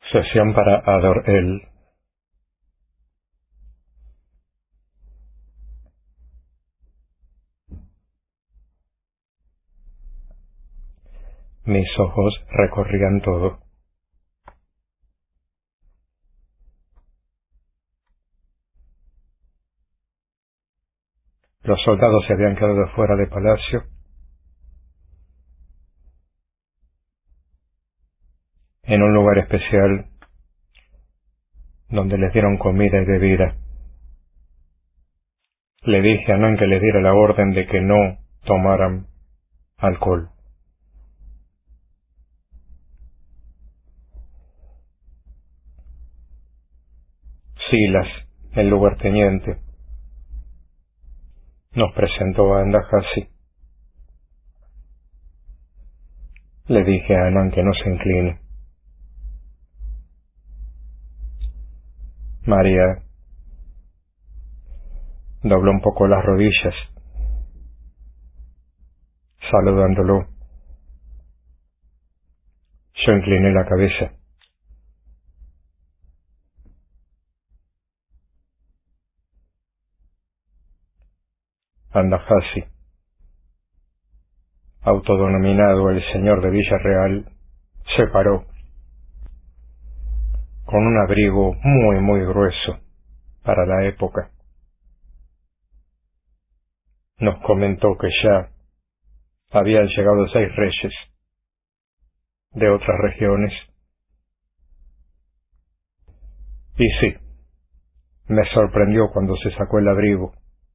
Sesión para Ador-El. Mis ojos recorrían todo. Los soldados se habían quedado fuera de palacio. En un lugar especial donde les dieron comida y bebida. Le dije a Anán que les diera la orden de que no tomaran alcohol. Silas, el lugarteniente, nos presentó a Andahasi. Le dije a Anán que no se incline. María dobló un poco las rodillas, saludándolo. Yo incliné la cabeza. Andahasi, autodenominado el señor de Villarreal, se paró, con un abrigo muy grueso para la época. Nos comentó que ya habían llegado 6 reyes de otras regiones. Y sí, me sorprendió cuando se sacó el abrigo.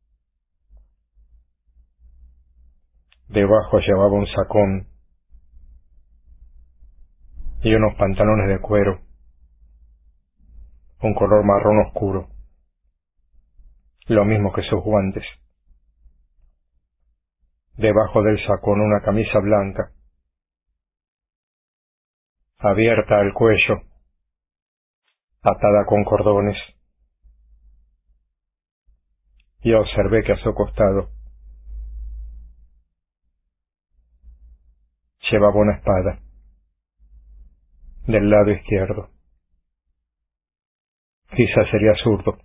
Debajo llevaba un sacón y unos pantalones de cuero, un color marrón oscuro, lo mismo que sus guantes. Debajo del sacón una camisa blanca, abierta al cuello, atada con cordones, y observé que a su costado llevaba una espada, del lado izquierdo. Quizás sería zurdo.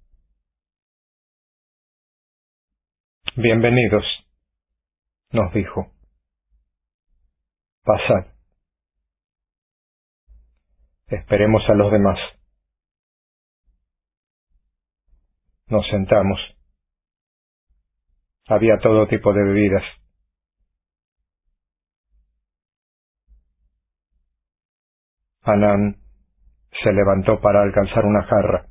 Bienvenidos, nos dijo. Pasad. Esperemos a los demás. Nos sentamos. Había todo tipo de bebidas. Anán se levantó para alcanzar una jarra.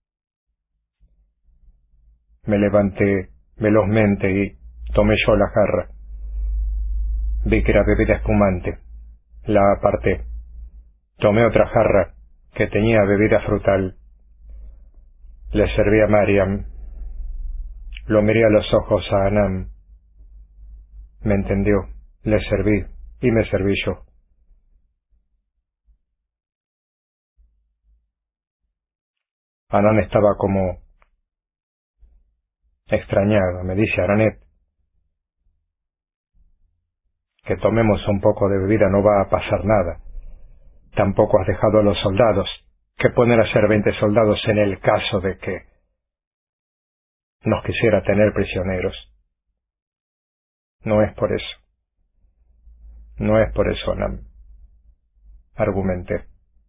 Me levanté velozmente y tomé yo la jarra. Vi que era bebida espumante. La aparté. Tomé otra jarra que tenía bebida frutal. Le serví a Mariam. Lo miré a los ojos a Anán. Me entendió. Le serví y me serví yo. Anán estaba como extrañado. Me dice Aranet, que tomemos un poco de bebida, no va a pasar nada. Tampoco has dejado a los soldados. ¿Qué poner a hacer 20 soldados en el caso de que nos quisiera tener prisioneros? No es por eso. No es por eso, Anán. Argumenté.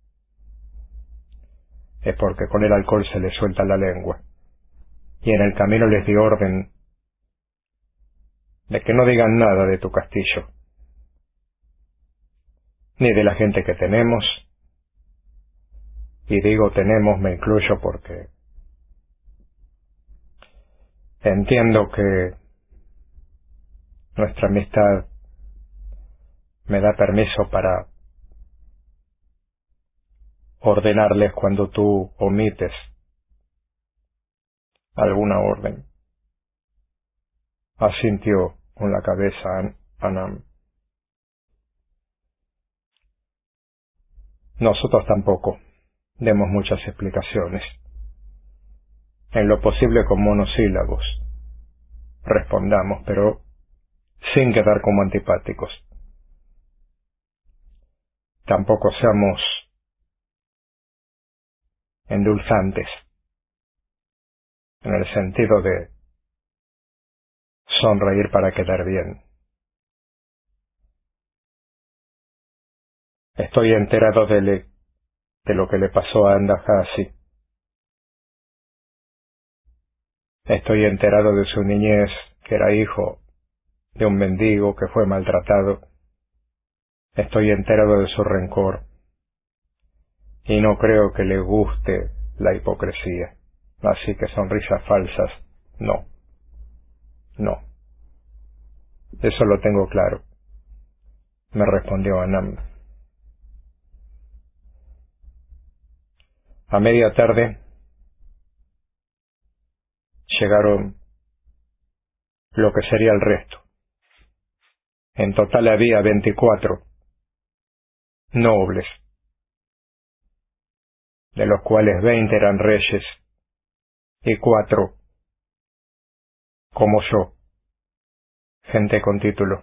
Es porque con el alcohol se les suelta la lengua. Y en el camino les di orden de que no digan nada de tu castillo, ni de la gente que tenemos. Y digo tenemos, me incluyo porque entiendo que nuestra amistad me da permiso para ordenarles cuando tú omites alguna orden. Asintió con la cabeza Anán. Nosotros tampoco demos muchas explicaciones. En lo posible con monosílabos respondamos, pero sin quedar como antipáticos. Tampoco seamos endulzantes, en el sentido de sonreír para quedar bien. Estoy enterado de lo que le pasó a Andahasi. Estoy enterado de su niñez, que era hijo de un mendigo que fue maltratado. Estoy enterado de su rencor. Y no creo que le guste la hipocresía. Así que sonrisas falsas, no. No. Eso lo tengo claro, me respondió Anam. A media tarde llegaron lo que sería el resto. En total había 24 nobles, de los cuales 20 eran reyes y 4, como yo, gente con título.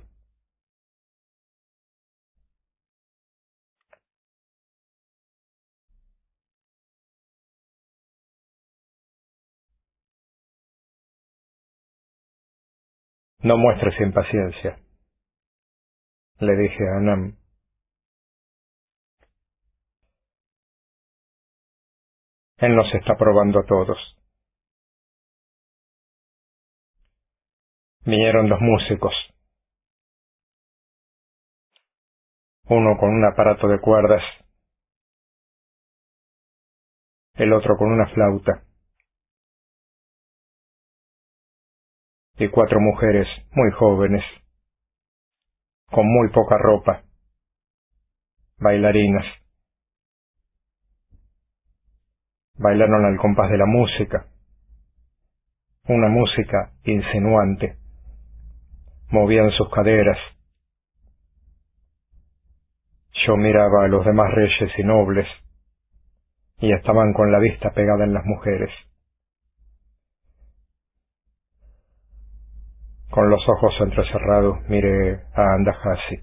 No muestres impaciencia, le dije a Anam. Él nos está probando a todos. Vinieron 2 músicos, uno con un aparato de cuerdas, el otro con una flauta, y 4 mujeres muy jóvenes, con muy poca ropa, bailarinas. Bailaron al compás de la música, una música insinuante. Movían sus caderas. Yo miraba a los demás reyes y nobles, y estaban con la vista pegada en las mujeres. Con los ojos entrecerrados miré a Andahasi.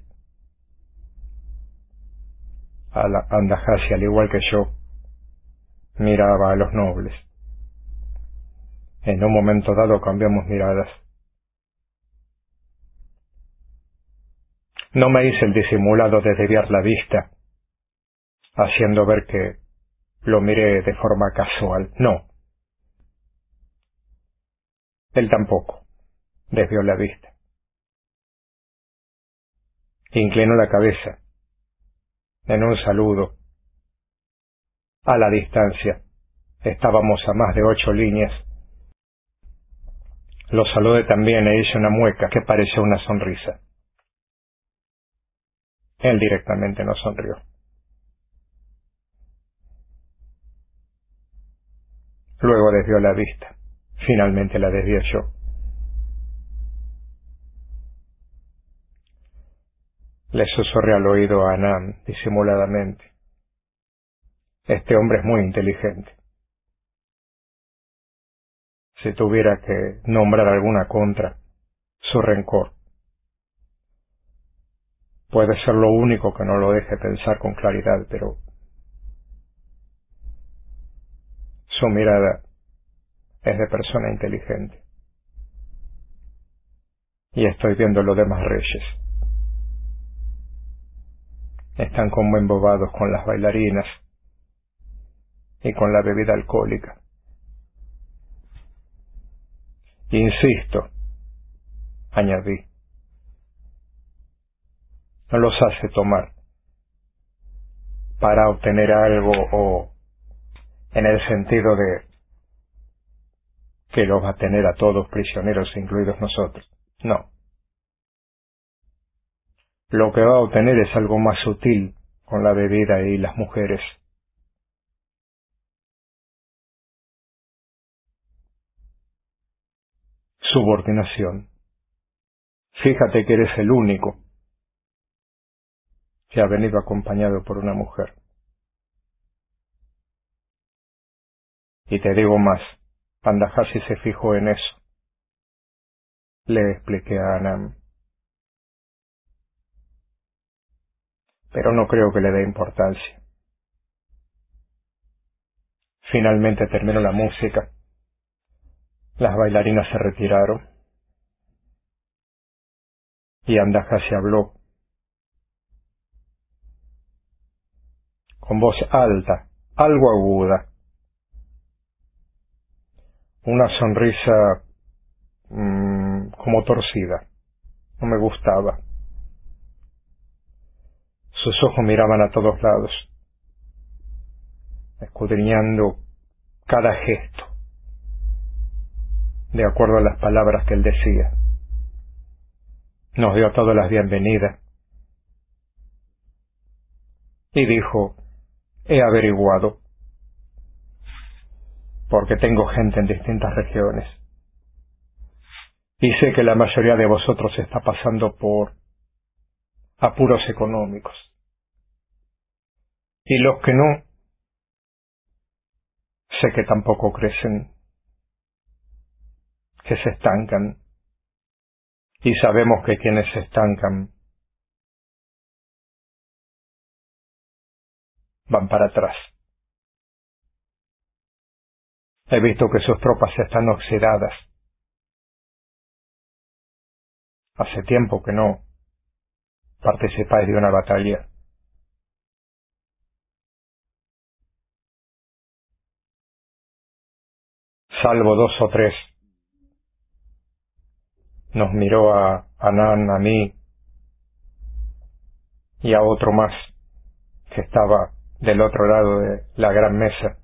Andahasi, al igual que yo, miraba a los nobles. En un momento dado cambiamos miradas. No me hice el disimulado de desviar la vista, haciendo ver que lo miré de forma casual. No. Él tampoco desvió la vista. Inclinó la cabeza, en un saludo, a la distancia. Estábamos a más de 8 líneas. Lo saludé también e hice una mueca que parecía una sonrisa. Él directamente no sonrió. Luego desvió la vista. Finalmente la desvié yo. Le susurré al oído a Anam disimuladamente. Este hombre es muy inteligente. Si tuviera que nombrar alguna contra, su rencor. Puede ser lo único que no lo deje pensar con claridad, pero su mirada es de persona inteligente. Y estoy viendo los demás reyes. Están como embobados con las bailarinas y con la bebida alcohólica. Insisto, añadí, no los hace tomar para obtener algo o en el sentido de que los va a tener a todos prisioneros, incluidos nosotros. No. Lo que va a obtener es algo más sutil con la bebida y las mujeres. Subordinación. Fíjate que eres el único que ha venido acompañado por una mujer. Y te digo más, Andahasi se fijó en eso. Le expliqué a Anam. Pero no creo que le dé importancia. Finalmente terminó la música. Las bailarinas se retiraron. Y Andajasi habló. Con voz alta, algo aguda. Una sonrisa como torcida. No me gustaba. Sus ojos miraban a todos lados, escudriñando cada gesto, de acuerdo a las palabras que él decía. Nos dio a todos las bienvenidas y dijo: he averiguado, porque tengo gente en distintas regiones, y sé que la mayoría de vosotros está pasando por apuros económicos, y los que no, sé que tampoco crecen, que se estancan, y sabemos que quienes se estancan van para atrás. He visto que sus tropas están oxidadas. Hace tiempo que no participáis de una batalla. Salvo 2 o 3. Nos miró a Anán, a mí y a otro más que estaba del otro lado de la gran mesa.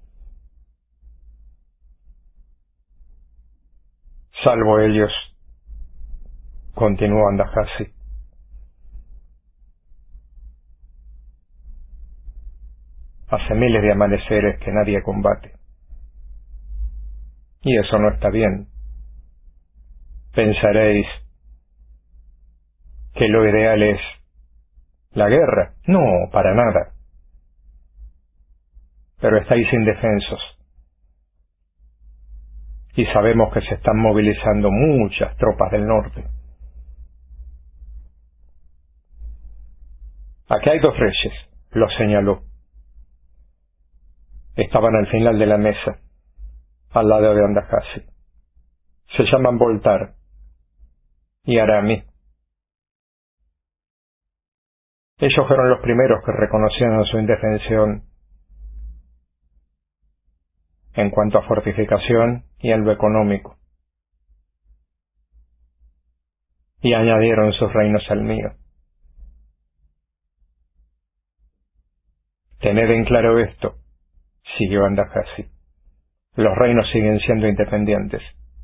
Salvo ellos, continuó Andajasi, hace miles de amaneceres que nadie combate. Y eso no está bien. Pensaréis que lo ideal es la guerra. No, para nada. Pero estáis indefensos. Y sabemos que se están movilizando muchas tropas del norte. Aquí hay 2 reyes, lo señaló. Estaban al final de la mesa, al lado de Andajasi. Se llaman Voltar y Arami. Ellos fueron los primeros que reconocieron su indefensión en cuanto a fortificación y en lo económico, y añadieron sus reinos al mío. Tened en claro esto, siguió Andajasi. Los reinos siguen siendo independientes,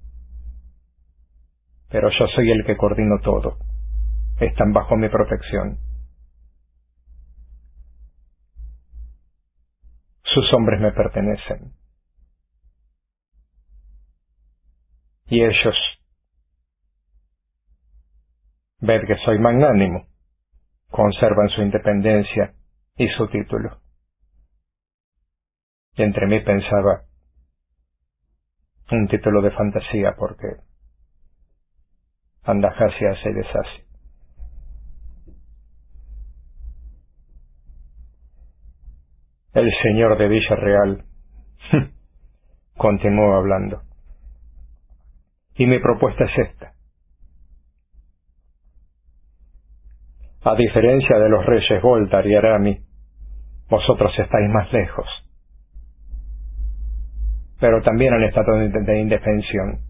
pero yo soy el que coordino todo. Están bajo mi protección. Sus hombres me pertenecen. Y ellos, ved que soy magnánimo, conservan su independencia y su título. Y entre mí pensaba, un título de fantasía, porque Andajasi hace y deshace. El señor de Villarreal continuó hablando. Y mi propuesta es esta. A diferencia de los reyes Voltar y Arami, vosotros estáis más lejos, pero también en estado de indefensión.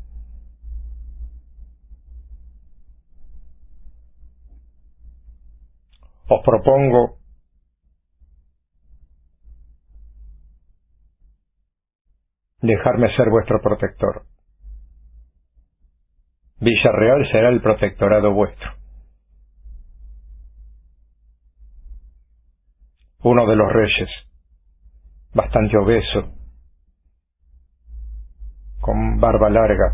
Os propongo dejarme ser vuestro protector. Villarreal será el protectorado vuestro. Uno de los reyes, bastante obeso, con barba larga,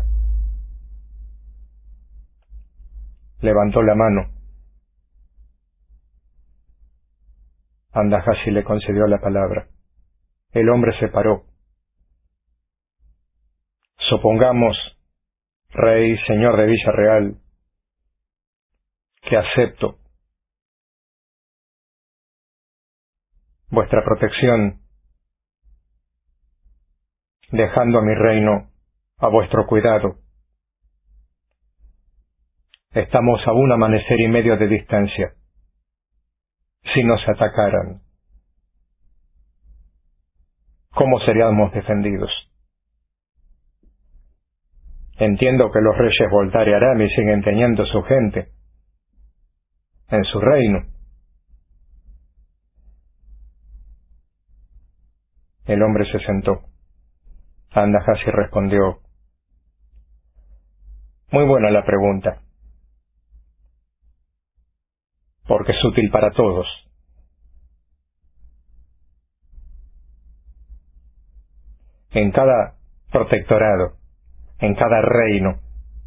levantó la mano. Andajasi le concedió la palabra. El hombre se paró. Supongamos, rey, señor de Villarreal, que acepto vuestra protección dejando a mi reino a vuestro cuidado. Estamos a un amanecer y medio de distancia. Si nos atacaran, ¿cómo seríamos defendidos? Entiendo que los reyes Voltaire y Aramis siguen teniendo su gente en su reino. El hombre se sentó. Andahasi respondió: muy buena la pregunta, porque es útil para todos. En cada protectorado, en cada reino,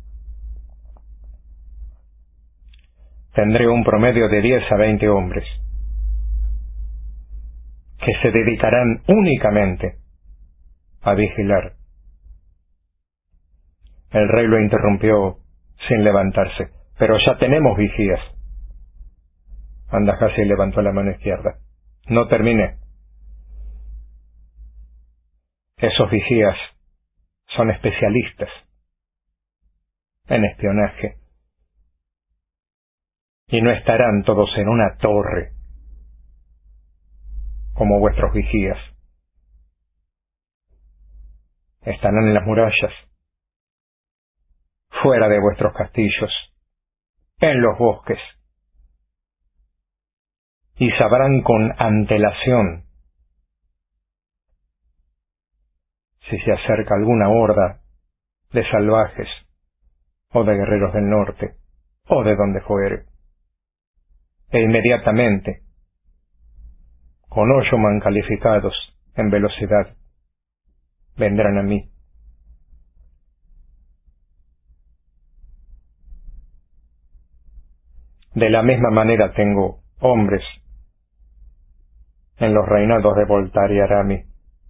tendré un promedio de 10 a 20 hombres que se dedicarán únicamente a vigilar. El rey lo interrumpió sin levantarse. Pero ya tenemos vigías. Andahasi levantó la mano izquierda. No terminé. Esos vigías son especialistas en espionaje. Y no estarán todos en una torre como vuestros vigías. Estarán en las murallas, fuera de vuestros castillos, en los bosques, y sabrán con antelación si se acerca alguna horda de salvajes o de guerreros del norte o de donde fuere. E inmediatamente, con Oyoman calificados en velocidad, vendrán a mí. De la misma manera tengo hombres en los reinados de Voltaire y Aramis.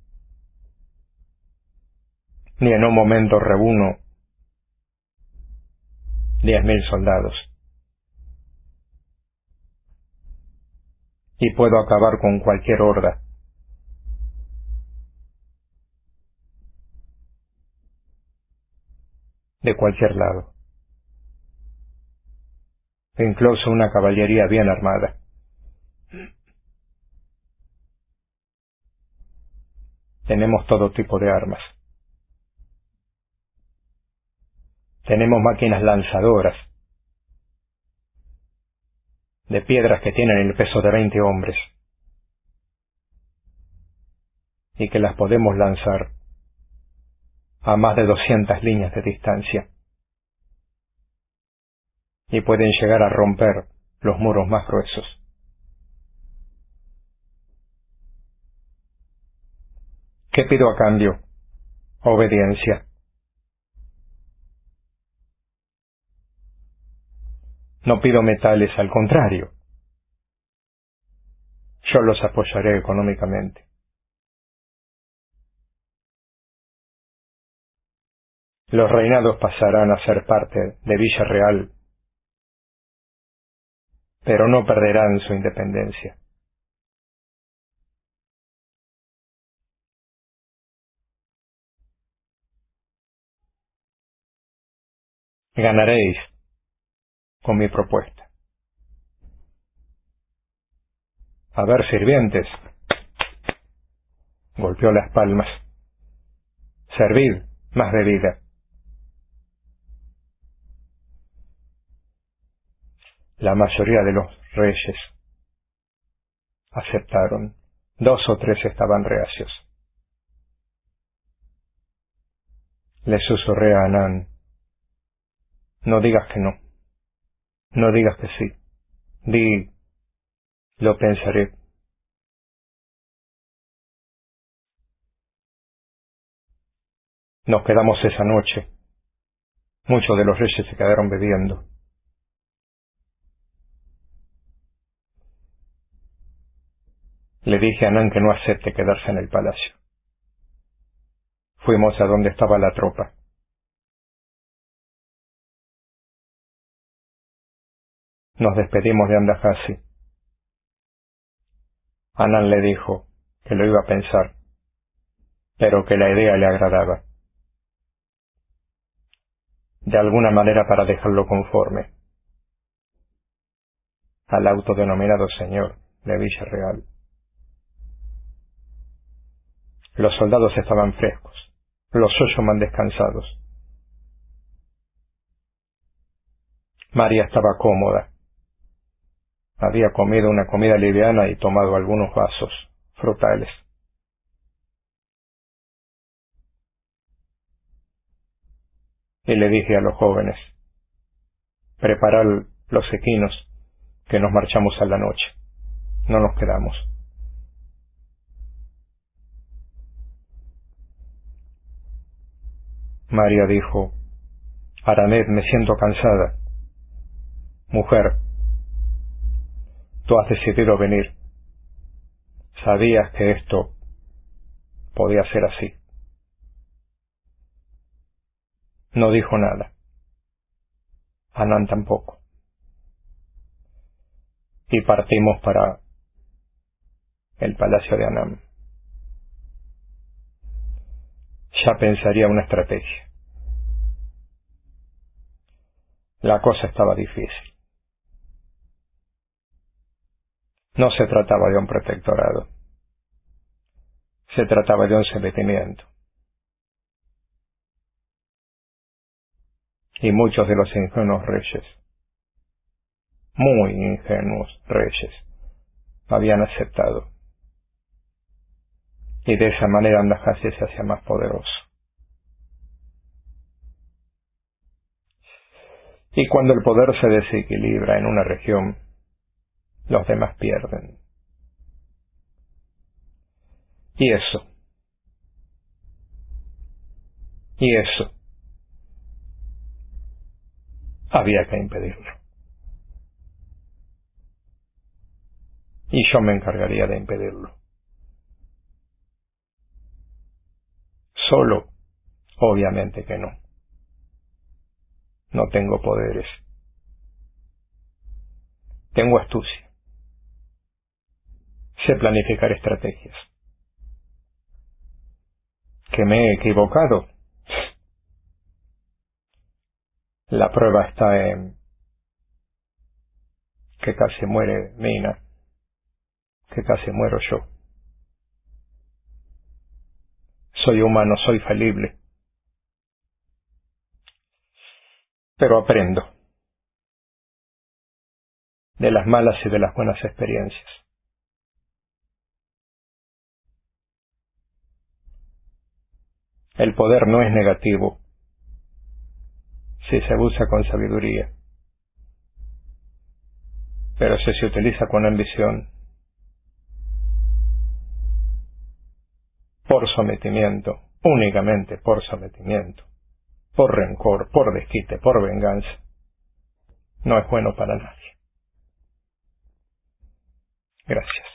Ni en un momento reúno 10.000 soldados. Y puedo acabar con cualquier horda. De cualquier lado. Incluso una caballería bien armada. Tenemos todo tipo de armas. Tenemos máquinas lanzadoras de piedras que tienen el peso de 20 hombres y que las podemos lanzar a más de 200 líneas de distancia y pueden llegar a romper los muros más gruesos. ¿Qué pido a cambio? Obediencia. No pido metales, al contrario. Yo los apoyaré económicamente. Los reinados pasarán a ser parte de Villarreal, pero no perderán su independencia. Ganaréis con mi propuesta. A ver, sirvientes. Golpeó las palmas. Servid más bebida. La mayoría de los reyes aceptaron. 2 o 3 estaban reacios. Le susurré a Anán: no digas que no. No digas que sí. Di: lo pensaré. Nos quedamos esa noche. Muchos de los reyes se quedaron bebiendo. Le dije a Anán que no acepte quedarse en el palacio. Fuimos a donde estaba la tropa. Nos despedimos de Andahasi. Anán le dijo que lo iba a pensar pero que la idea le agradaba. De alguna manera para dejarlo conforme al autodenominado señor de Villarreal. Los soldados estaban frescos, los Olloman descansados. María estaba cómoda. Había comido una comida liviana y tomado algunos vasos frutales. Y le dije a los jóvenes: preparad los equinos, que nos marchamos a la noche. No nos quedamos. María dijo: Aranet, me siento cansada. Mujer, tú has decidido venir. Sabías que esto podía ser así. No dijo nada. Anán tampoco. Y partimos para el palacio de Anán. Ya pensaría una estrategia. La cosa estaba difícil. No se trataba de un protectorado. Se trataba de un sometimiento. Y muchos de los ingenuos reyes, muy ingenuos reyes, habían aceptado. Y de esa manera Andajase se hacía más poderoso. Y cuando el poder se desequilibra en una región, los demás pierden. Y eso había que impedirlo. Y yo me encargaría de impedirlo. Solo, obviamente que no. No tengo poderes. Tengo astucia. Sé planificar estrategias. ¿Que me he equivocado? La prueba está en que casi muere Mina, que casi muero yo. Soy humano, soy falible. Pero aprendo de las malas y de las buenas experiencias. El poder no es negativo si se usa con sabiduría, pero si se utiliza con ambición, por sometimiento, únicamente por sometimiento, por rencor, por desquite, por venganza, no es bueno para nadie. Gracias.